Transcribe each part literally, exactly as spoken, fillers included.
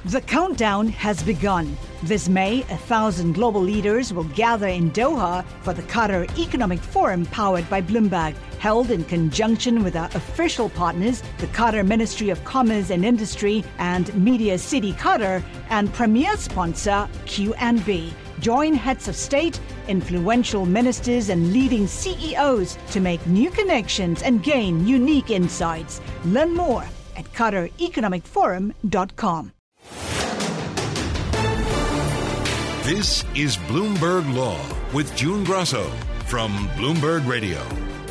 The countdown has begun. This May, a thousand global leaders will gather in Doha for the Qatar Economic Forum powered by Bloomberg, held in conjunction with our official partners, the Qatar Ministry of Commerce and Industry and Media City Qatar, and premier sponsor Q and B. Join heads of state, influential ministers, and leading C E Os to make new connections and gain unique insights. Learn more at qatar economic forum dot com. This is Bloomberg Law with June Grasso from Bloomberg Radio.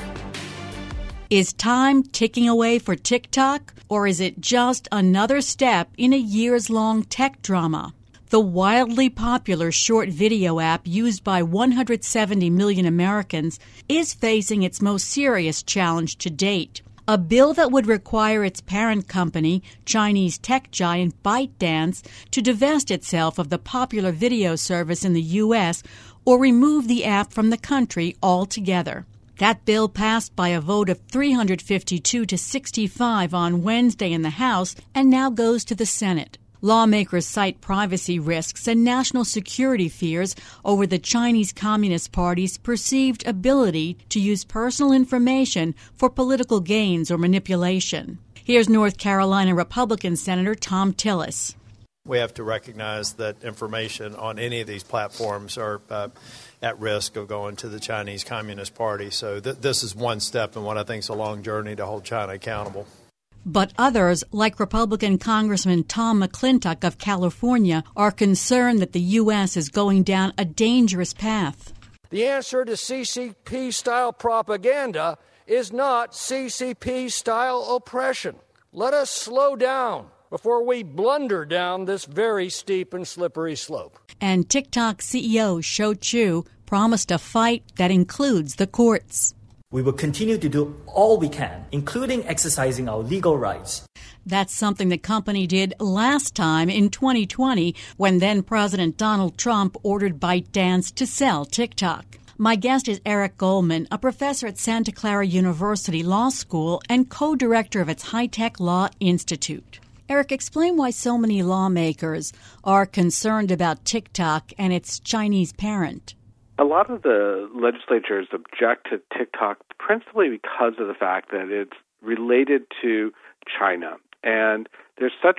Is time ticking away for TikTok, or is it just another step in a years-long tech drama? The wildly popular short video app used by one hundred seventy million Americans is facing its most serious challenge to date. A bill that would require its parent company, Chinese tech giant ByteDance, to divest itself of the popular video service in the U S or remove the app from the country altogether. That bill passed by a vote of three hundred fifty-two to sixty-five on Wednesday in the House and now goes to the Senate. Lawmakers cite privacy risks and national security fears over the Chinese Communist Party's perceived ability to use personal information for political gains or manipulation. Here's North Carolina Republican Senator Thom Tillis. We have to recognize that information on any of these platforms are uh, at risk of going to the Chinese Communist Party. So th- this is one step in what I think is a long journey to hold China accountable. But others, like Republican Congressman Tom McClintock of California, are concerned that the U S is going down a dangerous path. The answer to C C P-style propaganda is not C C P-style oppression. Let us slow down before we blunder down this very steep and slippery slope. And TikTok C E O Shou Chew promised a fight that includes the courts. We will continue to do all we can, including exercising our legal rights. That's something the company did last time in twenty twenty when then-President Donald Trump ordered ByteDance to sell TikTok. My guest is Eric Goldman, a professor at Santa Clara University Law School and co-director of its High-Tech Law Institute. Eric, explain why so many lawmakers are concerned about TikTok and its Chinese parent. A lot of the legislatures object to TikTok principally because of the fact that it's related to China. And there's such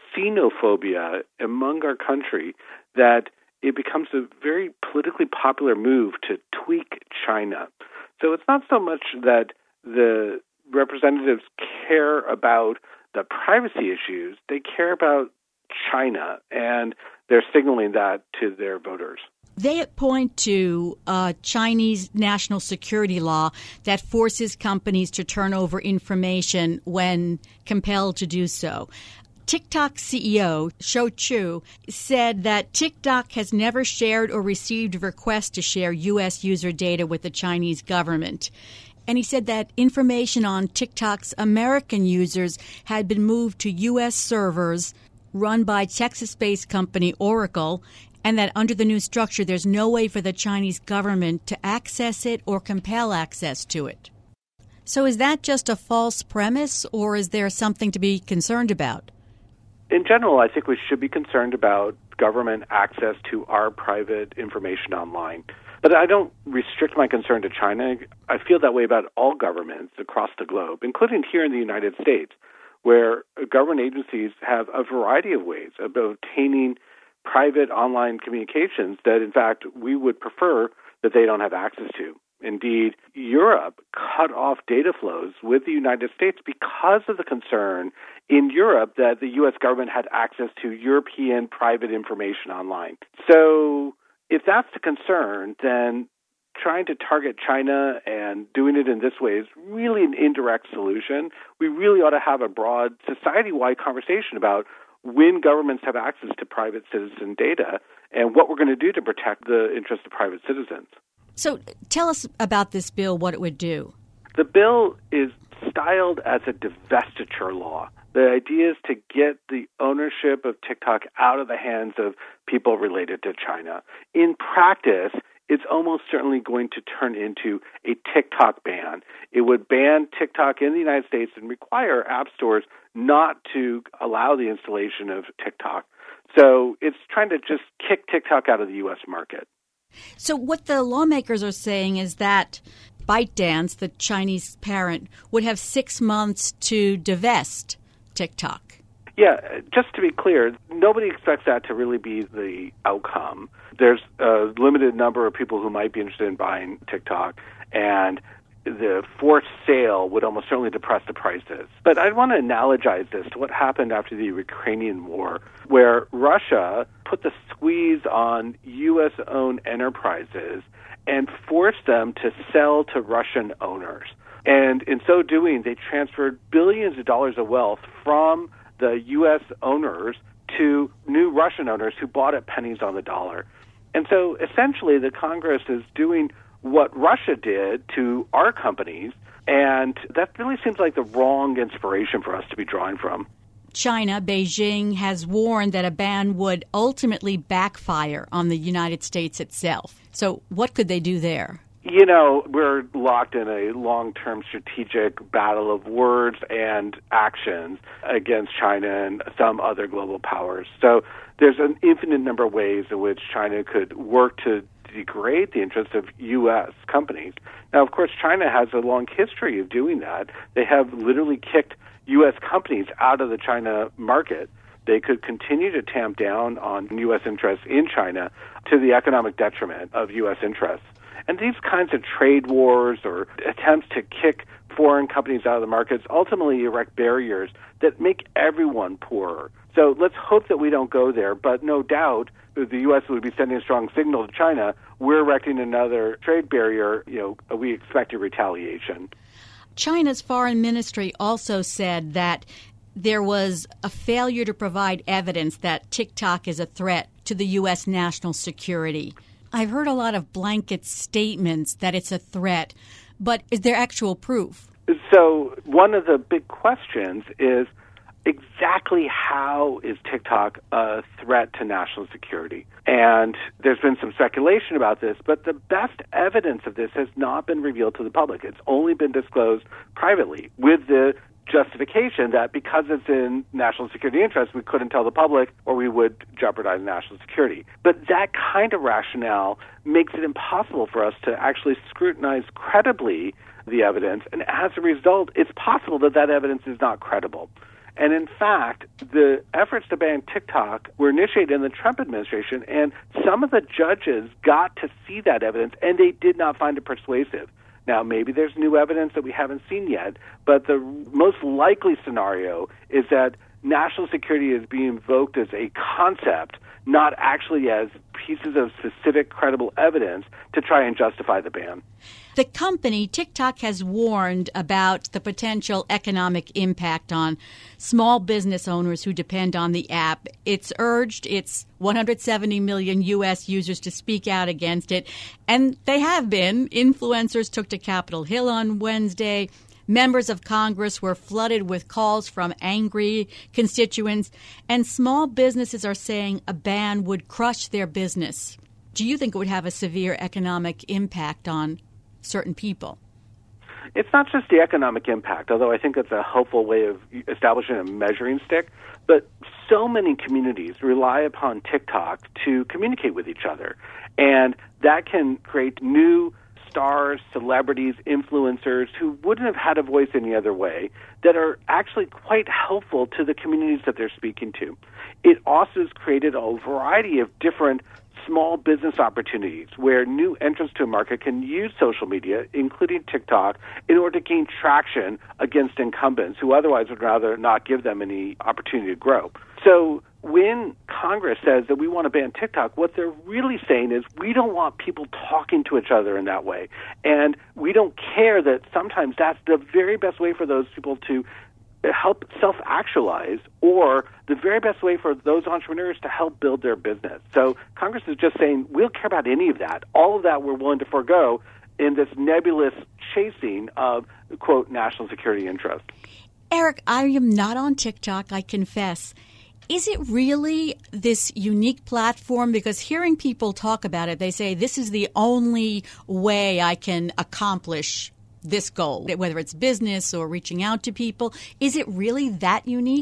xenophobia among our country that it becomes a very politically popular move to tweak China. So it's not so much that the representatives care about the privacy issues, they care about China, and they're signaling that to their voters. They point to a Chinese national security law that forces companies to turn over information when compelled to do so. TikTok C E O Shou Chew said that TikTok has never shared or received requests to share U S user data with the Chinese government. And he said that information on TikTok's American users had been moved to U S servers run by Texas-based company Oracle, and that under the new structure, there's no way for the Chinese government to access it or compel access to it. So is that just a false premise, or is there something to be concerned about? In general, I think we should be concerned about government access to our private information online. But I don't restrict my concern to China. I feel that way about all governments across the globe, including here in the United States, where government agencies have a variety of ways of obtaining private online communications that, in fact, we would prefer that they don't have access to. Indeed, Europe cut off data flows with the United States because of the concern in Europe that the U S government had access to European private information online. So if that's the concern, then trying to target China and doing it in this way is really an indirect solution. We really ought to have a broad society-wide conversation about when governments have access to private citizen data and what we're going to do to protect the interests of private citizens. So tell us about this bill, what it would do. The bill is styled as a divestiture law. The idea is to get the ownership of TikTok out of the hands of people related to China. In practice, it's almost certainly going to turn into a TikTok ban. It would ban TikTok in the United States and require app stores not to allow the installation of TikTok. So it's trying to just kick TikTok out of the U S market. So what the lawmakers are saying is that ByteDance, the Chinese parent, would have six months to divest TikTok. Yeah, just to be clear, nobody expects that to really be the outcome. There's a limited number of people who might be interested in buying TikTok, and the forced sale would almost certainly depress the prices. But I want to analogize this to what happened after the Ukrainian war, where Russia put the squeeze on U S-owned enterprises and forced them to sell to Russian owners. And in so doing, they transferred billions of dollars of wealth from the U S owners to new Russian owners who bought at pennies on the dollar. And so essentially the Congress is doing what Russia did to our companies, and that really seems like the wrong inspiration for us to be drawing from. China, Beijing, has warned that a ban would ultimately backfire on the United States itself. So what could they do there? You know, we're locked in a long-term strategic battle of words and actions against China and some other global powers. So there's an infinite number of ways in which China could work to degrade the interests of U S companies. Now, of course, China has a long history of doing that. They have literally kicked U S companies out of the China market. They could continue to tamp down on U S interests in China to the economic detriment of U S interests. And these kinds of trade wars or attempts to kick foreign companies out of the markets ultimately erect barriers that make everyone poorer. So let's hope that we don't go there, but no doubt the U S would be sending a strong signal to China. We're erecting another trade barrier. You know, we expect a retaliation. China's foreign ministry also said that there was a failure to provide evidence that TikTok is a threat to the U S national security. I've heard a lot of blanket statements that it's a threat, but is there actual proof? So one of the big questions is exactly how is TikTok a threat to national security? And there's been some speculation about this, but the best evidence of this has not been revealed to the public. It's only been disclosed privately with the justification that because it's in national security interest, we couldn't tell the public or we would jeopardize national security. But that kind of rationale makes it impossible for us to actually scrutinize credibly the evidence, and as a result, it's possible that that evidence is not credible. And in fact, the efforts to ban TikTok were initiated in the Trump administration, and some of the judges got to see that evidence, and they did not find it persuasive. Now, maybe there's new evidence that we haven't seen yet, but the most likely scenario is that national security is being invoked as a concept, not actually as pieces of specific credible evidence to try and justify the ban. The company, TikTok, has warned about the potential economic impact on small business owners who depend on the app. It's urged its one hundred seventy million U S users to speak out against it, and they have been. Influencers took to Capitol Hill on Wednesday. Members of Congress were flooded with calls from angry constituents, and small businesses are saying a ban would crush their business. Do you think it would have a severe economic impact on certain people? It's not just the economic impact, although I think it's a helpful way of establishing a measuring stick, but so many communities rely upon TikTok to communicate with each other, and that can create new stars, celebrities, influencers who wouldn't have had a voice any other way that are actually quite helpful to the communities that they're speaking to. It also has created a variety of different small business opportunities where new entrants to a market can use social media, including TikTok, in order to gain traction against incumbents who otherwise would rather not give them any opportunity to grow. So when Congress says that we want to ban TikTok, what they're really saying is we don't want people talking to each other in that way. And we don't care that sometimes that's the very best way for those people to help self-actualize, or the very best way for those entrepreneurs to help build their business. So Congress is just saying, we don't care about any of that. All of that we're willing to forego in this nebulous chasing of, quote, national security interest. Eric, I am not on TikTok, I confess. Is it really this unique platform? Because hearing people talk about it, they say this is the only way I can accomplish this goal, whether it's business or reaching out to people. Is it really that unique?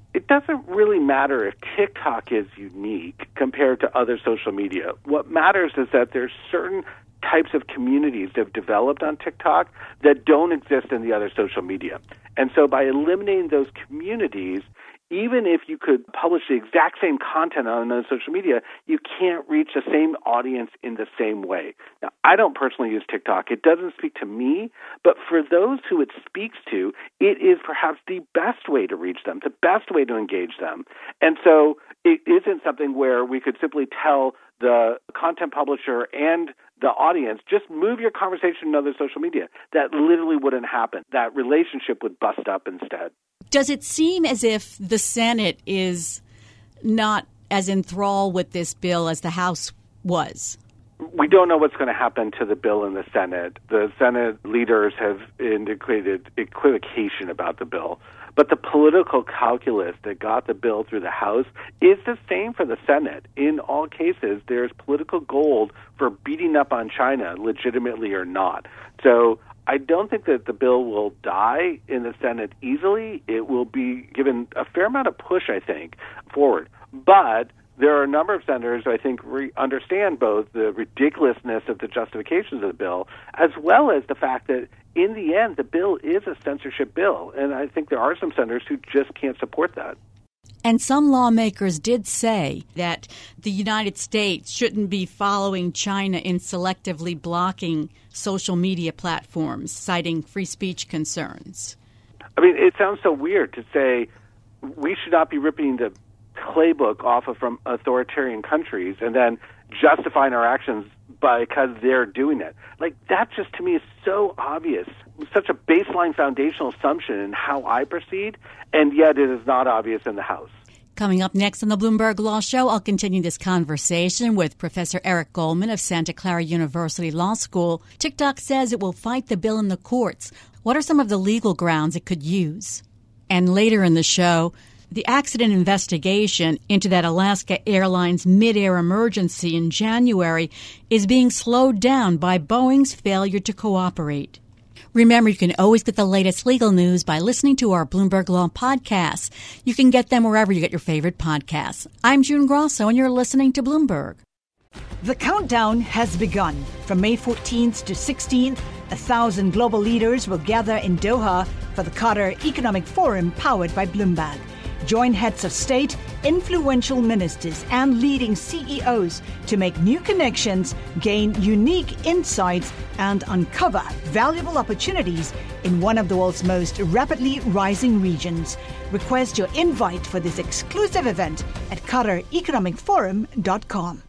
it doesn't really matter if TikTok is unique compared to other social media. What matters is that there's certain types of communities that have developed on TikTok that don't exist in the other social media. And so by eliminating those communities, even if you could publish the exact same content on another social media, you can't reach the same audience in the same way. Now, I don't personally use TikTok. It doesn't speak to me, but for those who it speaks to, it is perhaps the best way to reach them, the best way to engage them. And so it isn't something where we could simply tell the content publisher and the audience, just move your conversation to another social media. That literally wouldn't happen. That relationship would bust up instead. Does it seem as if the Senate is not as enthralled with this bill as the House was? We don't know what's going to happen to the bill in the Senate. The Senate leaders have indicated equivocation about the bill. But the political calculus that got the bill through the House is the same for the Senate. In all cases, there's political gold for beating up on China, legitimately or not. So I don't think that the bill will die in the Senate easily. It will be given a fair amount of push, I think, forward. But there are a number of senators who I think re- understand both the ridiculousness of the justifications of the bill, as well as the fact that in the end, the bill is a censorship bill. And I think there are some senators who just can't support that. And some lawmakers did say that the United States shouldn't be following China in selectively blocking social media platforms, citing free speech concerns. I mean, it sounds so weird to say we should not be ripping the playbook off of from authoritarian countries and then justifying our actions because they're doing it. Like, that just to me is so obvious, such a baseline foundational assumption in how I proceed, and yet it is not obvious in the House. Coming up next on the Bloomberg Law Show, I'll continue this conversation with Professor Eric Goldman of Santa Clara University Law School. TikTok says it will fight the bill in the courts. What are some of the legal grounds it could use? And later in the show, the accident investigation into that Alaska Airlines mid-air emergency in January is being slowed down by Boeing's failure to cooperate. Remember, you can always get the latest legal news by listening to our Bloomberg Law podcasts. You can get them wherever you get your favorite podcasts. I'm June Grosso, and you're listening to Bloomberg. The countdown has begun. From May fourteenth to sixteenth, a thousand global leaders will gather in Doha for the Qatar Economic Forum powered by Bloomberg. Join heads of state, influential ministers, and leading C E Os to make new connections, gain unique insights, and uncover valuable opportunities in one of the world's most rapidly rising regions. Request your invite for this exclusive event at qatar economic forum dot com.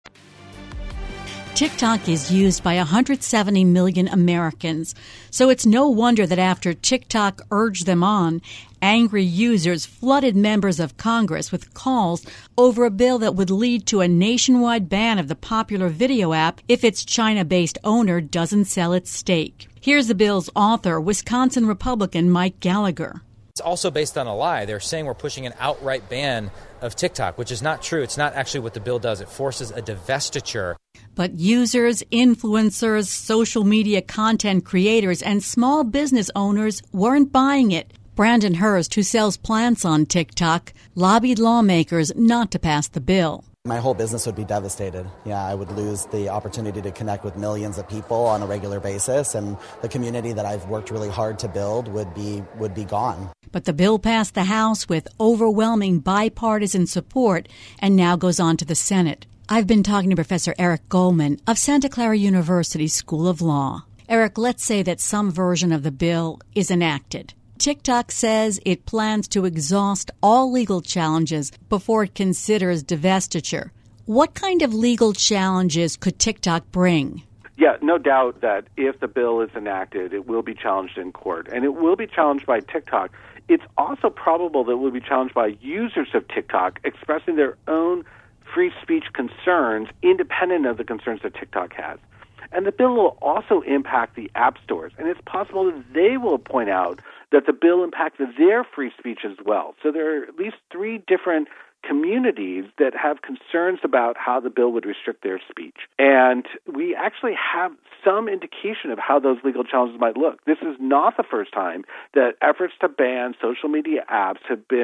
TikTok is used by one hundred seventy million Americans, so it's no wonder that after TikTok urged them on, angry users flooded members of Congress with calls over a bill that would lead to a nationwide ban of the popular video app if its China-based owner doesn't sell its stake. Here's the bill's author, Wisconsin Republican Mike Gallagher. It's also based on a lie. They're saying we're pushing an outright ban of TikTok, which is not true. It's not actually what the bill does. It forces a divestiture. But users, influencers, social media content creators, and small business owners weren't buying it. Brandon Hurst, who sells plants on TikTok, lobbied lawmakers not to pass the bill. My whole business would be devastated. Yeah, I would lose the opportunity to connect with millions of people on a regular basis, and the community that I've worked really hard to build would be would be gone. But the bill passed the House with overwhelming bipartisan support and now goes on to the Senate. I've been talking to Professor Eric Goldman of Santa Clara University School of Law. Eric, let's say that some version of the bill is enacted. TikTok says it plans to exhaust all legal challenges before it considers divestiture. What kind of legal challenges could TikTok bring? Yeah, no doubt that if the bill is enacted, it will be challenged in court, and it will be challenged by TikTok. It's also probable that it will be challenged by users of TikTok expressing their own free speech concerns independent of the concerns that TikTok has. And the bill will also impact the app stores, and it's possible that they will point out that the bill impacts their free speech as well. So there are at least three different communities that have concerns about how the bill would restrict their speech. And we actually have some indication of how those legal challenges might look. This is not the first time that efforts to ban social media apps have been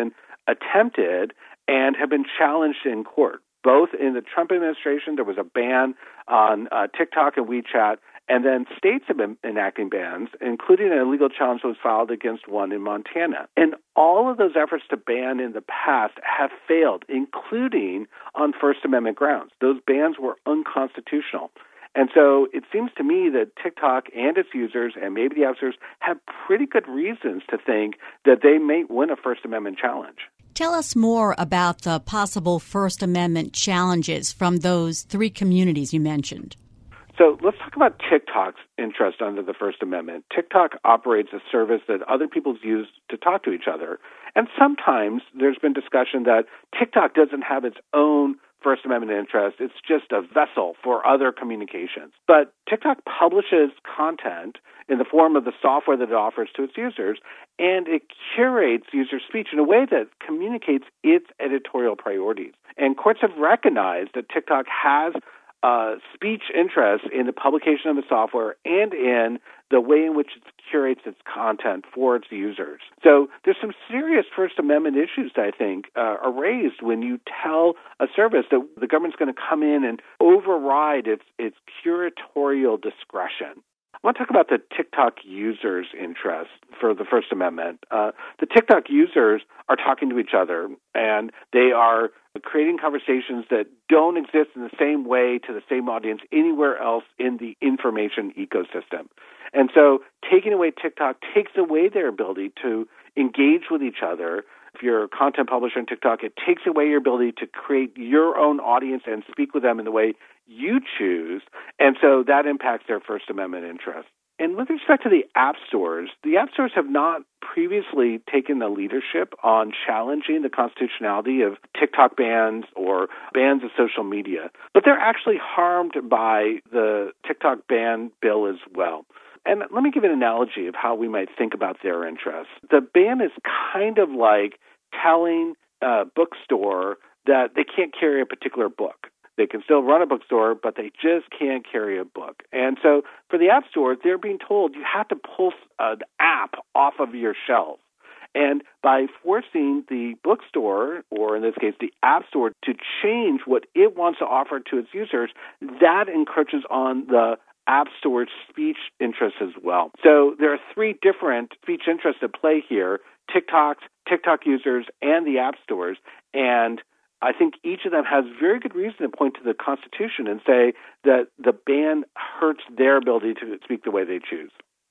attempted and have been challenged in court. Both in the Trump administration, there was a ban on uh, TikTok and WeChat, and then states have been enacting bans, including an illegal challenge that was filed against one in Montana. And all of those efforts to ban in the past have failed, including on First Amendment grounds. Those bans were unconstitutional. And so it seems to me that TikTok and its users and maybe the officers have pretty good reasons to think that they may win a First Amendment challenge. Tell us more about the possible First Amendment challenges from those three communities you mentioned. So let's talk about TikTok's interest under the First Amendment. TikTok operates a service that other people use to talk to each other. And sometimes there's been discussion that TikTok doesn't have its own First Amendment interest. It's just a vessel for other communications. But TikTok publishes content in the form of the software that it offers to its users, and it curates user speech in a way that communicates its editorial priorities. And courts have recognized that TikTok has uh, speech interests in the publication of the software and in the way in which it curates its content for its users. So there's some serious First Amendment issues that I think uh, are raised when you tell a service that the government's going to come in and override its its curatorial discretion. I want to talk about the TikTok users' interest for the First Amendment. Uh, the TikTok users are talking to each other, and they are creating conversations that don't exist in the same way to the same audience anywhere else in the information ecosystem. And so taking away TikTok takes away their ability to engage with each other. If you're a content publisher on TikTok, it takes away your ability to create your own audience and speak with them in the way you choose. And so that impacts their First Amendment interest. And with respect to the app stores, the app stores have not previously taken the leadership on challenging the constitutionality of TikTok bans or bans of social media. But they're actually harmed by the TikTok ban bill as well. And let me give an analogy of how we might think about their interests. The ban is kind of like telling a bookstore that they can't carry a particular book. They can still run a bookstore, but they just can't carry a book. And so for the App Store, they're being told you have to pull an app off of your shelves. And by forcing the bookstore, or in this case the App Store, to change what it wants to offer to its users, that encroaches on the App Store's speech interests as well. So there are three different speech interests at play here: TikTok, TikTok users, and the App Stores. And I think each of them has very good reason to point to the Constitution and say that the ban hurts their ability to speak the way they choose.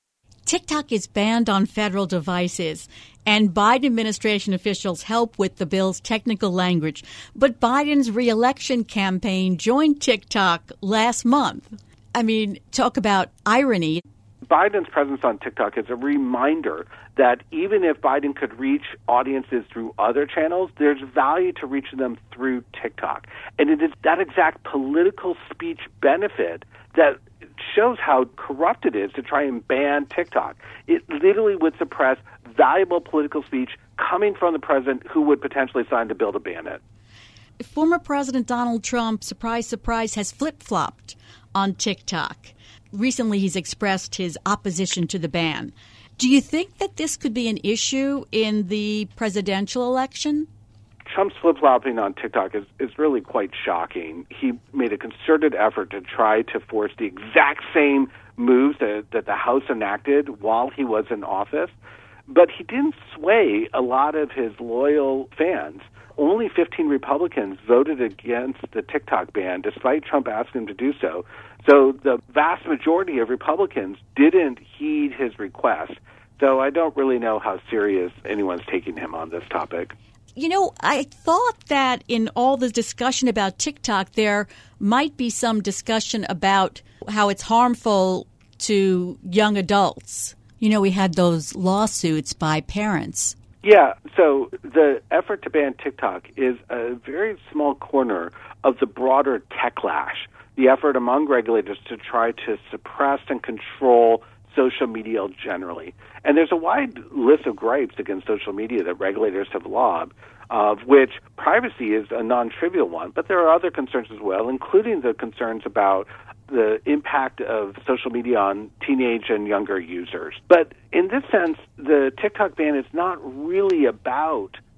TikTok is banned on federal devices, and Biden administration officials help with the bill's technical language. But Biden's re-election campaign joined TikTok last month. I mean, talk about irony. Biden's presence on TikTok is a reminder that even if Biden could reach audiences through other channels, there's value to reaching them through TikTok. And it is that exact political speech benefit that shows how corrupt it is to try and ban TikTok. It literally would suppress valuable political speech coming from the president who would potentially sign the bill to ban it. Former President Donald Trump, surprise, surprise, has flip-flopped on TikTok. Recently, he's expressed his opposition to the ban. Do you think that this could be an issue in the presidential election? Trump's flip-flopping on TikTok is, is really quite shocking. He made a concerted effort to try to force the exact same moves that, that the House enacted while he was in office, but he didn't sway a lot of his loyal fans. Only fifteen Republicans voted against the TikTok ban, despite Trump asking them to do so. So the vast majority of Republicans didn't heed his request. So I don't really know how serious anyone's taking him on this topic. You know, I thought that in all the discussion about TikTok, there might be some discussion about how it's harmful to young adults. You know, we had those lawsuits by parents. Yeah, so the effort to ban TikTok is a very small corner of the broader techlash, the effort among regulators to try to suppress and control social media generally. And there's a wide list of gripes against social media that regulators have lobbed, of which privacy is a non-trivial one, but there are other concerns as well, including the concerns about the impact of social media on teenage and younger users. But in this sense, the TikTok ban is not really about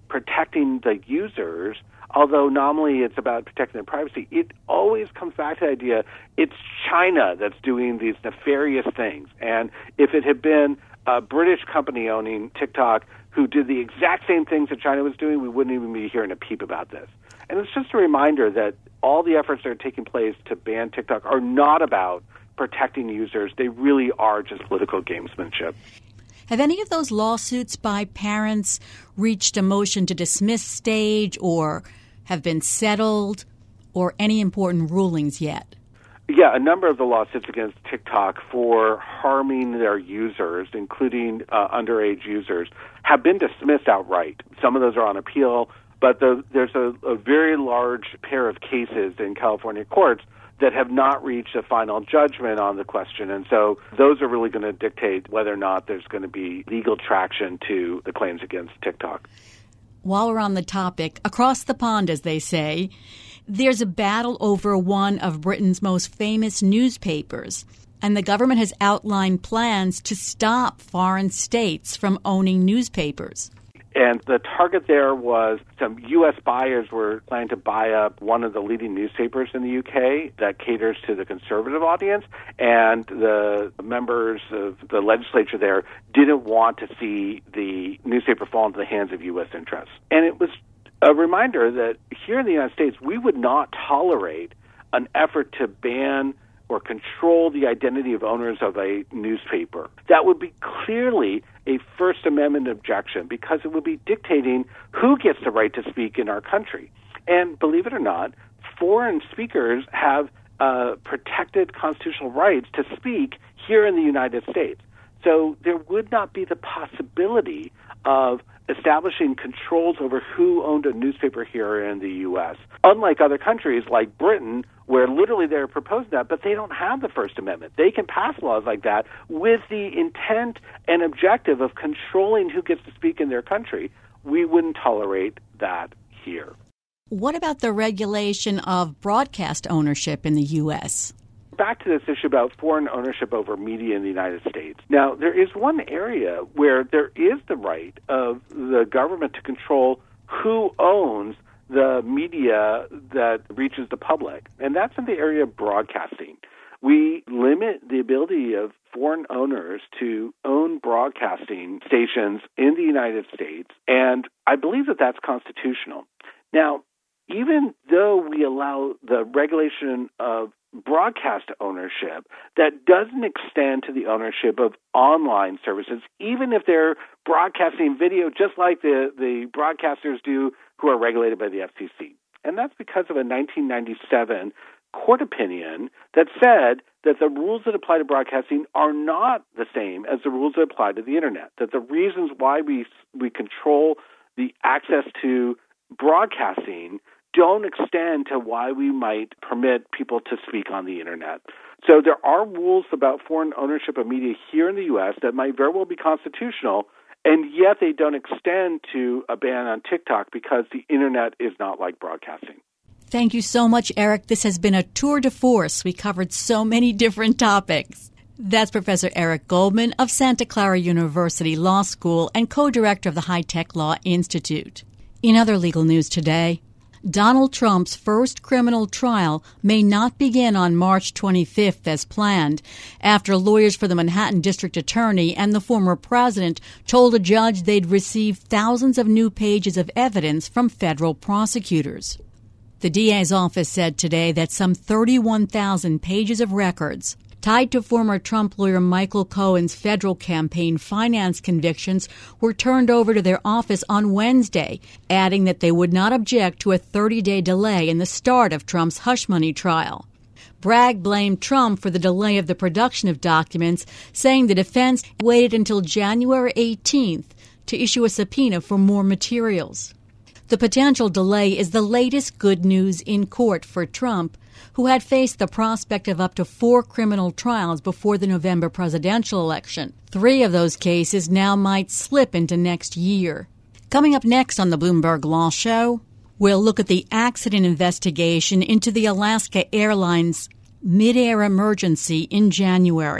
protecting the users, although nominally it's about protecting their privacy, it always comes back to the idea it's China that's doing these nefarious things. And if it had been a British company owning TikTok who did the exact same things that China was doing, we wouldn't even be hearing a peep about this. And it's just a reminder that all the efforts that are taking place to ban TikTok are not about protecting users. They really are just political gamesmanship. Have any of those lawsuits by parents reached a motion to dismiss stage or have been settled or any important rulings yet? Yeah, a number of the lawsuits against TikTok for harming their users, including uh, underage users, have been dismissed outright. Some of those are on appeal, but the, there's a, a very large pair of cases in California courts that have not reached a final judgment on the question. And so those are really going to dictate whether or not there's going to be legal traction to the claims against TikTok. While we're on the topic, across the pond, as they say, there's a battle over one of Britain's most famous newspapers, and the government has outlined plans to stop foreign states from owning newspapers. And the target there was some U S buyers were planning to buy up one of the leading newspapers in the U K that caters to the conservative audience, and the members of the legislature there didn't want to see the newspaper fall into the hands of U S interests. And it was a reminder that here in the United States, we would not tolerate an effort to ban or control the identity of owners of a newspaper. That would be clearly a First Amendment objection because it would be dictating who gets the right to speak in our country. And believe it or not, foreign speakers have uh, protected constitutional rights to speak here in the United States. So there would not be the possibility of establishing controls over who owned a newspaper here in the U S. Unlike other countries like Britain, where literally they're proposing that, but they don't have the First Amendment. They can pass laws like that with the intent and objective of controlling who gets to speak in their country. We wouldn't tolerate that here. What about the regulation of broadcast ownership in the U S? Back to this issue about foreign ownership over media in the United States. Now, there is one area where there is the right of the government to control who owns the media that reaches the public, and that's in the area of broadcasting. We limit the ability of foreign owners to own broadcasting stations in the United States, and I believe that that's constitutional. Now, even though we allow the regulation of broadcast ownership, that doesn't extend to the ownership of online services, even if they're broadcasting video just like the, the broadcasters do who are regulated by the F C C. And that's because of a nineteen ninety-seven court opinion that said that the rules that apply to broadcasting are not the same as the rules that apply to the Internet, that the reasons why we we control the access to broadcasting don't extend to why we might permit people to speak on the Internet. So there are rules about foreign ownership of media here in the U S that might very well be constitutional, and yet they don't extend to a ban on TikTok because the Internet is not like broadcasting. Thank you so much, Eric. This has been a tour de force. We covered so many different topics. That's Professor Eric Goldman of Santa Clara University Law School and co-director of the High Tech Law Institute. In other legal news today, Donald Trump's first criminal trial may not begin on March twenty-fifth as planned, after lawyers for the Manhattan District Attorney and the former president told a judge they'd received thousands of new pages of evidence from federal prosecutors. The D A's office said today that some thirty-one thousand pages of records tied to former Trump lawyer Michael Cohen's federal campaign finance convictions were turned over to their office on Wednesday, adding that they would not object to a thirty-day delay in the start of Trump's hush money trial. Bragg blamed Trump for the delay of the production of documents, saying the defense waited until January eighteenth to issue a subpoena for more materials. The potential delay is the latest good news in court for Trump, who had faced the prospect of up to four criminal trials before the November presidential election. Three of those cases now might slip into next year. Coming up next on the Bloomberg Law Show, we'll look at the accident investigation into the Alaska Airlines mid-air emergency in January.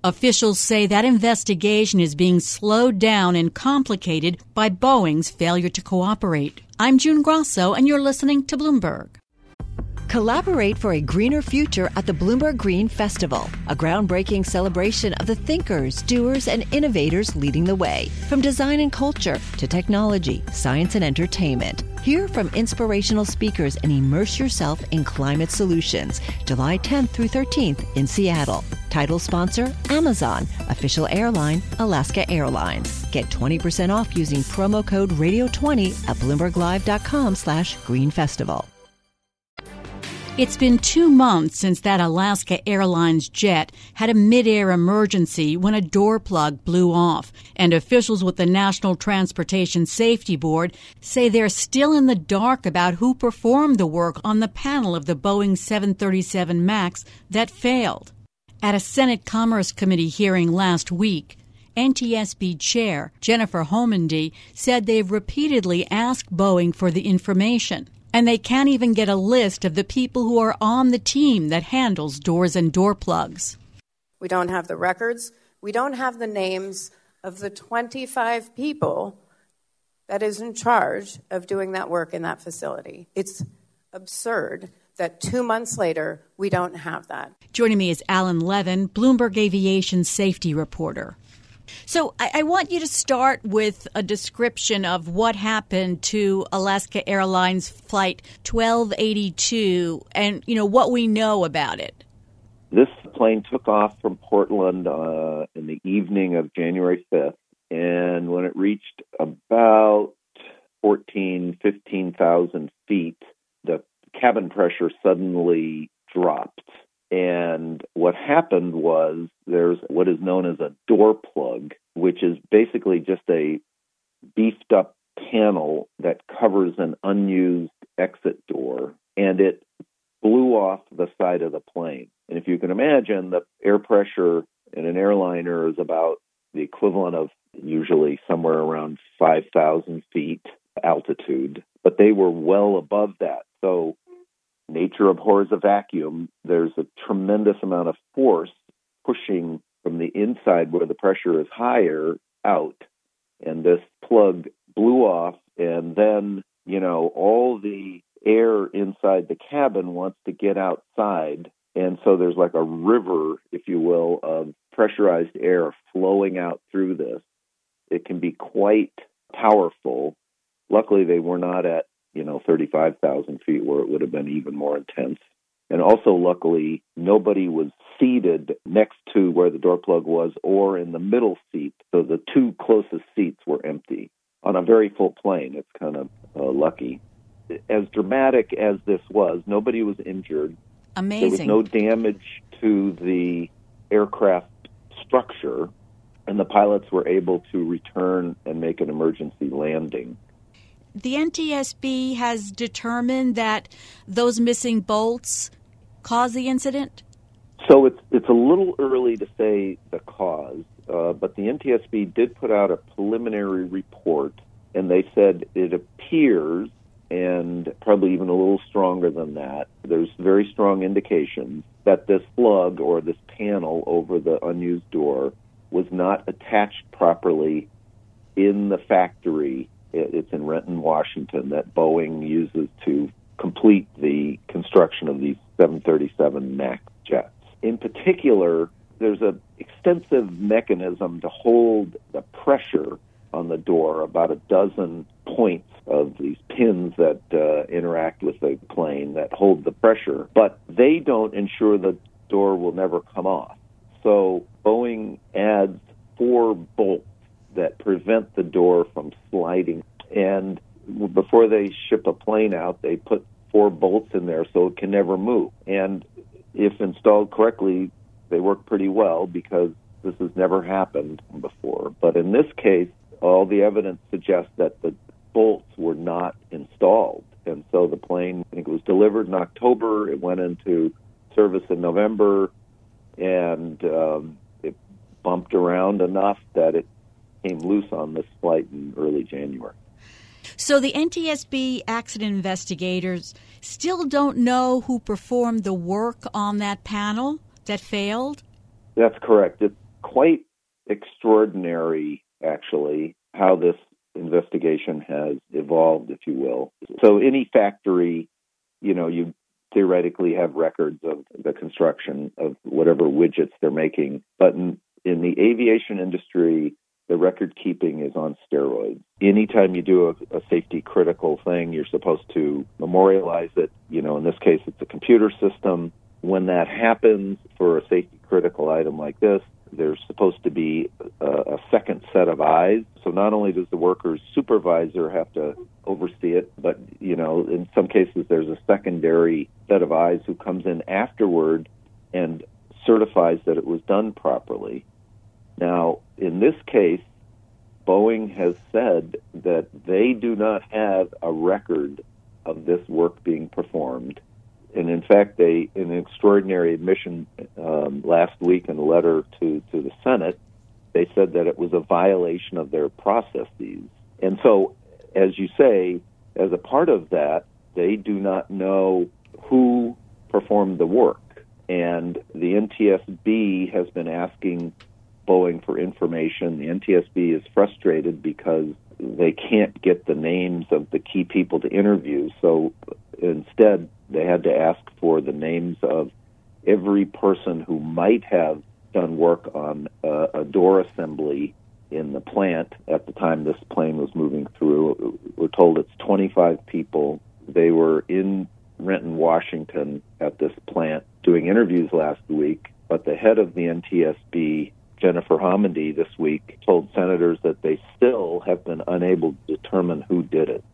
Officials say that investigation is being slowed down and complicated by Boeing's failure to cooperate. I'm June Grosso, and you're listening to Bloomberg. Collaborate for a greener future at the Bloomberg Green Festival, a groundbreaking celebration of the thinkers, doers, and innovators leading the way. From design and culture to technology, science, and entertainment. Hear from inspirational speakers and immerse yourself in climate solutions. July tenth through thirteenth in Seattle. Title sponsor, Amazon. Official airline, Alaska Airlines. Get twenty percent off using promo code radio twenty at bloomberglive.com slash green festival. It's been two months since that Alaska Airlines jet had a mid-air emergency when a door plug blew off, and officials with the National Transportation Safety Board say they're still in the dark about who performed the work on the panel of the Boeing seven thirty-seven MAX that failed. At a Senate Commerce Committee hearing last week, N T S B Chair Jennifer Homendy said they've repeatedly asked Boeing for the information. And they can't even get a list of the people who are on the team that handles doors and door plugs. We don't have the records. We don't have the names of the twenty-five people that is in charge of doing that work in that facility. It's absurd that two months later, we don't have that. Joining me is Alan Levin, Bloomberg Aviation safety reporter. So I, I want you to start with a description of what happened to Alaska Airlines Flight twelve eighty-two and, you know, what we know about it. This plane took off from Portland uh, in the evening of January fifth, and when it reached about fourteen, fifteen thousand feet, the cabin pressure suddenly dropped. And what happened was there's what is known as a door plug, which is basically just a beefed up panel that covers an unused exit door, and it blew off the side of the plane. And if you can imagine, the air pressure in an airliner is about the equivalent of usually somewhere around five thousand feet altitude, but they were well above that. So nature abhors a vacuum. There's a tremendous amount of force pushing from the inside where the pressure is higher out. And this plug blew off, and then, you know, all the air inside the cabin wants to get outside. And so there's like a river, if you will, of pressurized air flowing out through this. It can be quite powerful. Luckily, they were not at you know, thirty-five thousand feet where it would have been even more intense. And also, luckily, nobody was seated next to where the door plug was or in the middle seat. So the two closest seats were empty. On a very full plane, it's kind of uh, lucky. As dramatic as this was, nobody was injured. Amazing. There was no damage to the aircraft structure, and the pilots were able to return and make an emergency landing. The N T S B has determined that those missing bolts caused the incident? So it's it's a little early to say the cause, uh, but the N T S B did put out a preliminary report, and they said it appears, and probably even a little stronger than that, there's very strong indications that this plug or this panel over the unused door was not attached properly in the factory. It's in Renton, Washington, that Boeing uses to complete the construction of these seven thirty-seven MAX jets. In particular, there's an extensive mechanism to hold the pressure on the door, about a dozen points of these pins that uh, interact with the plane that hold the pressure, but they don't ensure the door will never come off. So Boeing adds four bolts that prevent the door from sliding. And before they ship a plane out, they put four bolts in there so it can never move. And if installed correctly, they work pretty well because this has never happened before. But in this case, all the evidence suggests that the bolts were not installed. And so the plane, I think it was delivered in October, it went into service in November, and um, it bumped around enough that it came loose on this flight in early January. So the N T S B accident investigators still don't know who performed the work on that panel that failed? That's correct. It's quite extraordinary, actually, how this investigation has evolved, if you will. So any factory, you know, you theoretically have records of the construction of whatever widgets they're making. But in, in the aviation industry, the record keeping is on steroids. Anytime you do a, a safety critical thing, you're supposed to memorialize it. You know, in this case, it's a computer system. When that happens for a safety critical item like this, there's supposed to be a, a second set of eyes. So not only does the worker's supervisor have to oversee it, but, you know, in some cases there's a secondary set of eyes who comes in afterward and certifies that it was done properly. Now, in this case, Boeing has said that they do not have a record of this work being performed. And in fact, they, in an extraordinary admission um, last week in a letter to, to the Senate, they said that it was a violation of their processes. And so, as you say, as a part of that, they do not know who performed the work. And the N T S B has been asking Boeing for information. The N T S B is frustrated because they can't get the names of the key people to interview. So instead, they had to ask for the names of every person who might have done work on a, a door assembly in the plant at the time this plane was moving through. We're told it's twenty-five people. They were in Renton, Washington at this plant doing interviews last week, but the head of the N T S B, Jennifer Homendy, this week told senators that they still have been unable to determine who did it.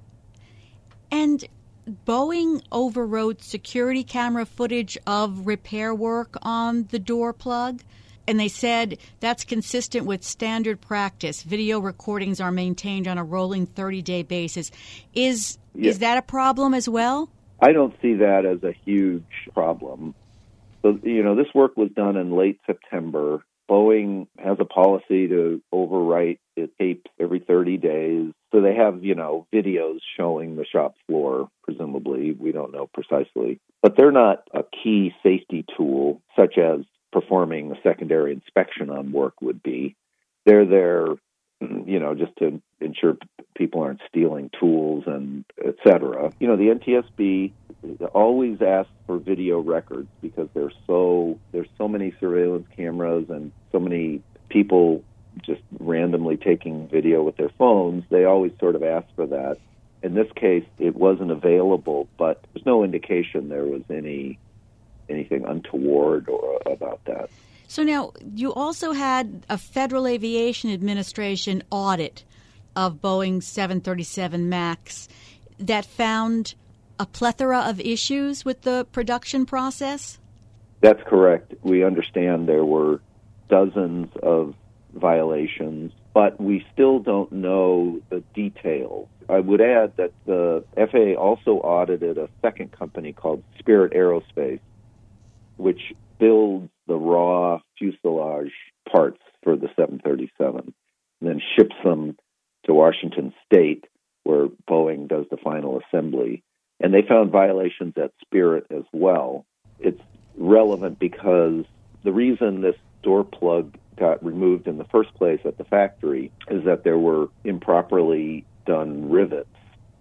And Boeing overwrote security camera footage of repair work on the door plug, and they said that's consistent with standard practice. Video recordings are maintained on a rolling thirty-day basis. Is Yes. is that a problem as well? I don't see that as a huge problem. So, you know, this work was done in late September. Boeing has a policy to overwrite its tapes every thirty days. So they have, you know, videos showing the shop floor, presumably. We don't know precisely. But they're not a key safety tool, such as performing a secondary inspection on work would be. They're there, you know, just to ensure people aren't stealing tools and et cetera. You know, the N T S B always asks for video records because there's so there's so many surveillance cameras and so many people just randomly taking video with their phones. They always sort of ask for that. In this case, it wasn't available, but there's no indication there was any anything untoward or about that. So now, you also had a Federal Aviation Administration audit of Boeing seven thirty-seven MAX that found a plethora of issues with the production process? That's correct. We understand there were dozens of violations, but we still don't know the details. I would add that the F A A also audited a second company called Spirit Aerospace, which builds the raw fuselage parts for the seven thirty-seven and then ships them to Washington State, where Boeing does the final assembly. And they found violations at Spirit as well. It's relevant because the reason this door plug got removed in the first place at the factory is that there were improperly done rivets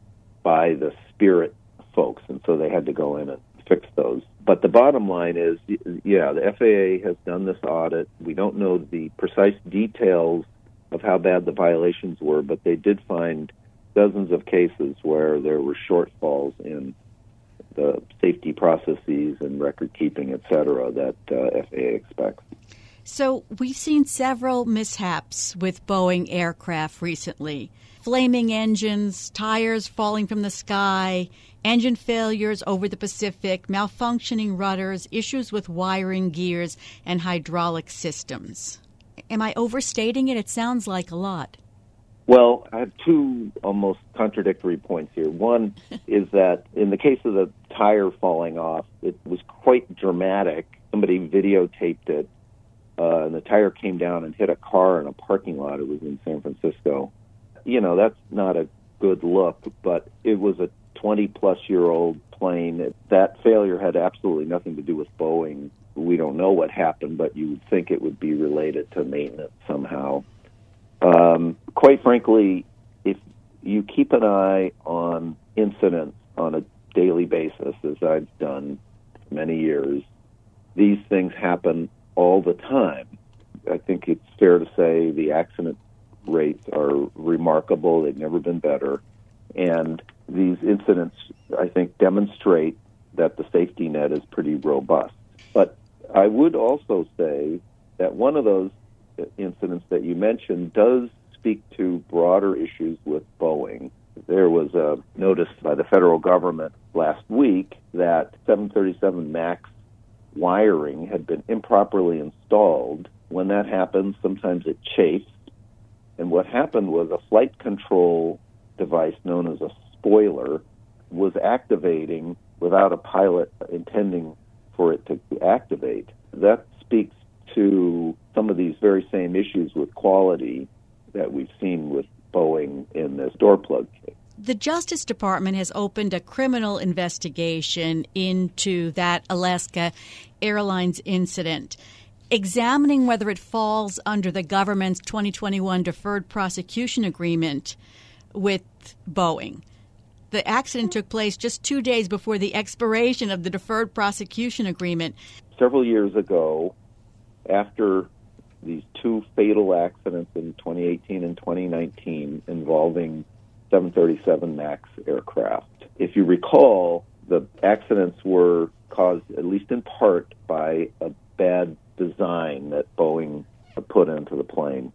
by the Spirit folks, and so they had to go in and fix those. But the bottom line is, yeah, the F A A has done this audit. We don't know the precise details of how bad the violations were, but they did find dozens of cases where there were shortfalls in the safety processes and record keeping, et cetera, that uh, F A A expects. So we've seen several mishaps with Boeing aircraft recently. Flaming engines, tires falling from the sky, engine failures over the Pacific, malfunctioning rudders, issues with wiring gears, and hydraulic systems. Am I overstating it? It sounds like a lot. Well, I have two almost contradictory points here. One is that in the case of the tire falling off, it was quite dramatic. Somebody videotaped it, uh, and the tire came down and hit a car in a parking lot. It was in San Francisco. You know, that's not a good look, but it was a twenty-plus-year-old plane. That failure had absolutely nothing to do with Boeing we don't know what happened, but you would think it would be related to maintenance somehow. Um, quite frankly, if you keep an eye on incidents on a daily basis, as I've done for many years, these things happen all the time. I think it's fair to say the accident rates are remarkable. They've never been better. And these incidents, I think, demonstrate that the safety net is pretty robust. But I would also say that one of those incidents that you mentioned does speak to broader issues with Boeing. There was a notice by the federal government last week that seven thirty-seven MAX wiring had been improperly installed. When that happens, sometimes it chafes. And what happened was a flight control device known as a spoiler was activating without a pilot intending for it to activate. That speaks to some of these very same issues with quality that we've seen with Boeing in this door plug case. The Justice Department has opened a criminal investigation into that Alaska Airlines incident, examining whether it falls under the government's twenty twenty-one deferred prosecution agreement with Boeing. The accident took place just two days before the expiration of the deferred prosecution agreement. Several years ago, after these two fatal accidents in twenty eighteen and twenty nineteen involving seven thirty-seven MAX aircraft, if you recall, the accidents were caused, at least in part, by a bad design that Boeing put into the plane.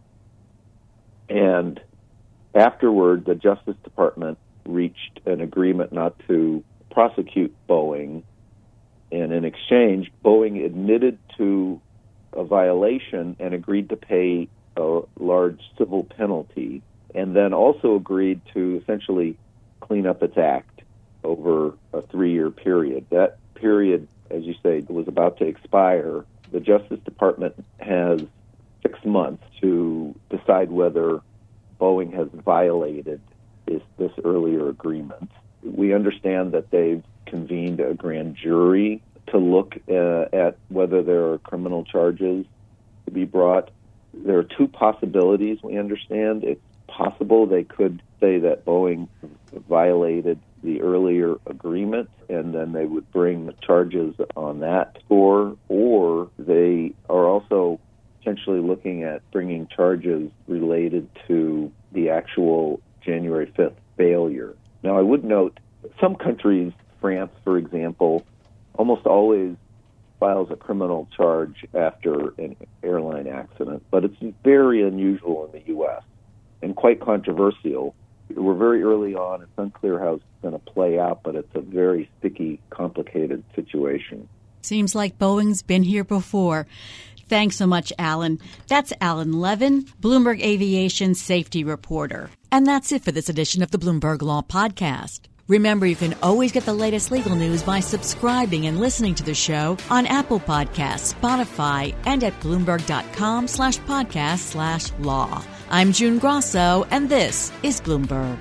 And afterward, the Justice Department reached an agreement not to prosecute Boeing, and in exchange, Boeing admitted to a violation and agreed to pay a large civil penalty, and then also agreed to essentially clean up its act over a three-year period. That period, as you say, was about to expire. The Justice Department has six months to decide whether Boeing has violated this, this earlier agreement. We understand that they've convened a grand jury to look uh, at whether there are criminal charges to be brought. There are two possibilities, we understand. It's possible they could say that Boeing violated the earlier agreement, and then they would bring the charges on that score, or they are also potentially looking at bringing charges related to the actual January fifth failure. Now, I would note some countries, France, for example, almost always files a criminal charge after an airline accident, but it's very unusual in the U S and quite controversial. We're very early on. It's unclear how it's going to play out, but it's a very sticky, complicated situation. Seems like Boeing's been here before. Thanks so much, Alan. That's Alan Levin, Bloomberg Aviation safety reporter. And that's it for this edition of the Bloomberg Law Podcast. Remember, you can always get the latest legal news by subscribing and listening to the show on Apple Podcasts, Spotify, and at Bloomberg.com slash podcast slash law. I'm June Grosso, and this is Bloomberg.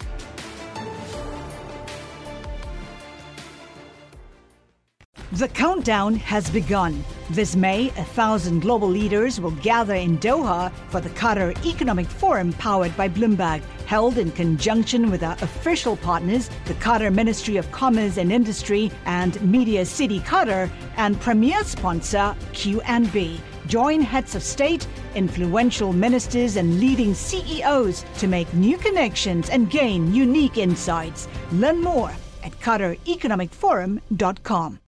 The countdown has begun. This May, a thousand global leaders will gather in Doha for the Qatar Economic Forum powered by Bloomberg, held in conjunction with our official partners, the Qatar Ministry of Commerce and Industry and Media City Qatar, and premier sponsor Q and B. Join heads of state, influential ministers, and leading C E Os to make new connections and gain unique insights. Learn more at Qatar Economic Forum dot com.